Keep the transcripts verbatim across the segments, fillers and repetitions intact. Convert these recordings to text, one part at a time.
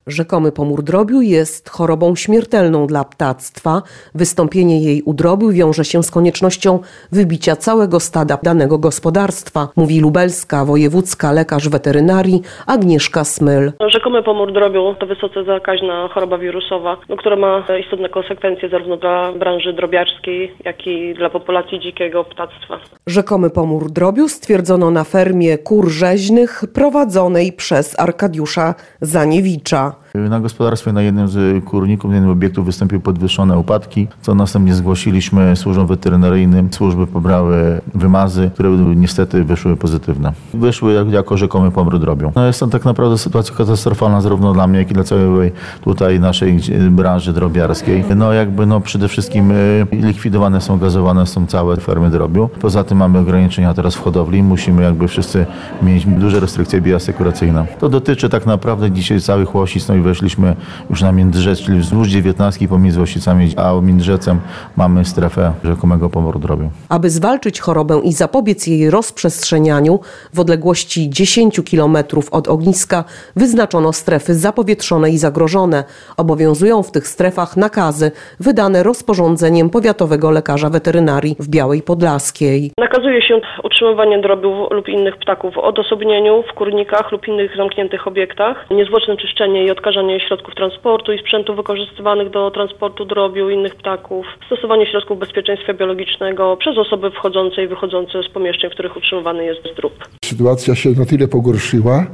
Rzekomy pomór drobiu jest chorobą śmiertelną dla ptactwa. Wystąpienie jej u drobiu wiąże się z koniecznością wybicia całego stada danego gospodarstwa, mówi lubelska wojewódzka lekarz weterynarii Agnieszka Smyl. Rzekomy pomór drobiu to wysoce zakaźna choroba wirusowa, no, która ma istotne konsekwencje zarówno dla branży drobiarskiej, jak i dla populacji dzikiego ptactwa. Rzekomy pomór drobiu stwierdzono na fermie kur rzeźnych prowadzonej przez Arkadiusza Zaniewicza. Na gospodarstwie na jednym z kurników, na jednym obiektu wystąpiły podwyższone upadki, co następnie zgłosiliśmy służbom weterynaryjnym. Służby pobrały wymazy, które niestety wyszły pozytywne. Wyszły jako rzekomy pomór drobiu. No jest to tak naprawdę sytuacja katastrofalna zarówno dla mnie, jak i dla całej tutaj naszej branży drobiarskiej. No jakby no przede wszystkim likwidowane są, gazowane są całe fermy drobiu. Poza tym mamy ograniczenia teraz w hodowli. Musimy jakby wszyscy mieć duże restrykcje bioasekuracyjne. To dotyczy tak naprawdę dzisiaj całych Łosic. No i weszliśmy już na Międzyrzec, czyli wzdłuż dziewiętnastki pomiędzy Łosicami a Międzyrzecem mamy strefę rzekomego pomoru drobiu. Aby zwalczyć chorobę i zapobiec jej rozprzestrzenianiu, w odległości dziesięć kilometrów od ogniska wyznaczono strefy zapowietrzone i zagrożone. Obowiązują w tych strefach nakazy wydane rozporządzeniem powiatowego lekarza weterynarii w Białej Podlaskiej. Nakazuje się utrzymywanie drobiu lub innych ptaków w odosobnieniu, w kurnikach lub innych zamkniętych obiektach, niezwłoczne czyszczenie i odkażanie środków transportu i sprzętu wykorzystywanych do transportu drobiu i innych ptaków, stosowanie środków bezpieczeństwa biologicznego przez osoby wchodzące i wychodzące z pomieszczeń, w których utrzymywany jest drób. Sytuacja się na tyle pogorszyła,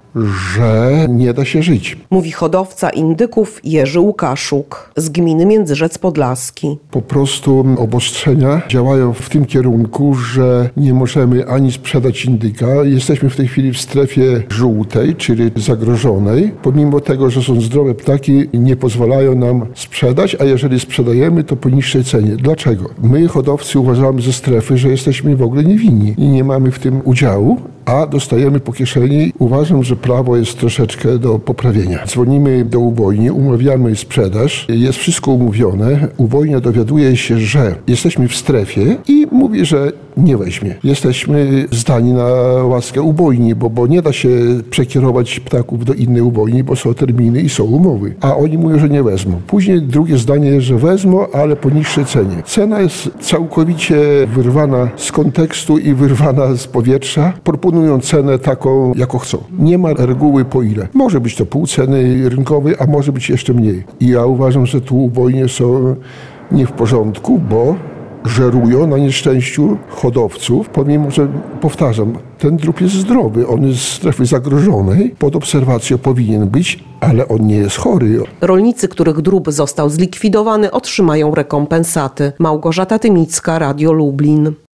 że nie da się żyć. Mówi hodowca indyków Jerzy Łukaszuk z gminy Międzyrzec Podlaski. Po prostu obostrzenia działają w tym kierunku, że nie możemy ani sprzedać indyka. Jesteśmy w tej chwili w strefie żółtej, czyli zagrożonej. Pomimo tego, że są zdrowe ptaki, nie pozwalają nam sprzedać, a jeżeli sprzedajemy, to po niższej cenie. Dlaczego? My, hodowcy, uważamy ze strefy, że jesteśmy w ogóle niewinni i nie mamy w tym udziału, a dostajemy po kieszeni. Uważam, że prawo jest troszeczkę do poprawienia. Dzwonimy do ubojni, umawiamy sprzedaż, jest wszystko umówione. Ubojnia dowiaduje się, że jesteśmy w strefie i mówi, że nie weźmie. Jesteśmy zdani na łaskę ubojni, bo, bo nie da się przekierować ptaków do innej ubojni, bo są terminy i są umowy. A oni mówią, że nie wezmą. Później drugie zdanie jest, że wezmą, ale po niższej cenie. Cena jest całkowicie wyrwana z kontekstu i wyrwana z powietrza. Proponują cenę taką, jaką chcą. Nie ma reguły po ile. Może być to pół ceny rynkowej, a może być jeszcze mniej. I ja uważam, że tu ubojnie są nie w porządku, bo żerują na nieszczęściu hodowców, pomimo że, powtarzam, ten drób jest zdrowy, on jest z strefy zagrożonej, pod obserwacją powinien być, ale on nie jest chory. Rolnicy, których drób został zlikwidowany, otrzymają rekompensaty. Małgorzata Tymicka, Radio Lublin.